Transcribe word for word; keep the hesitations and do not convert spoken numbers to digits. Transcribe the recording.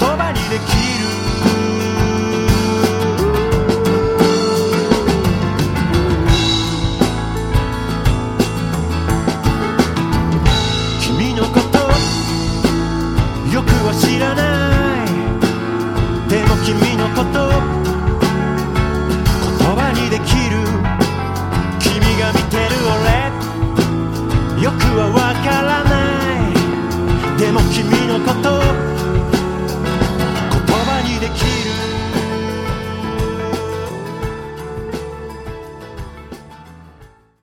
葉にできる。君のことよくは知らない、でも君のこと言葉にできる。君が見てる俺よくはわからない、でも君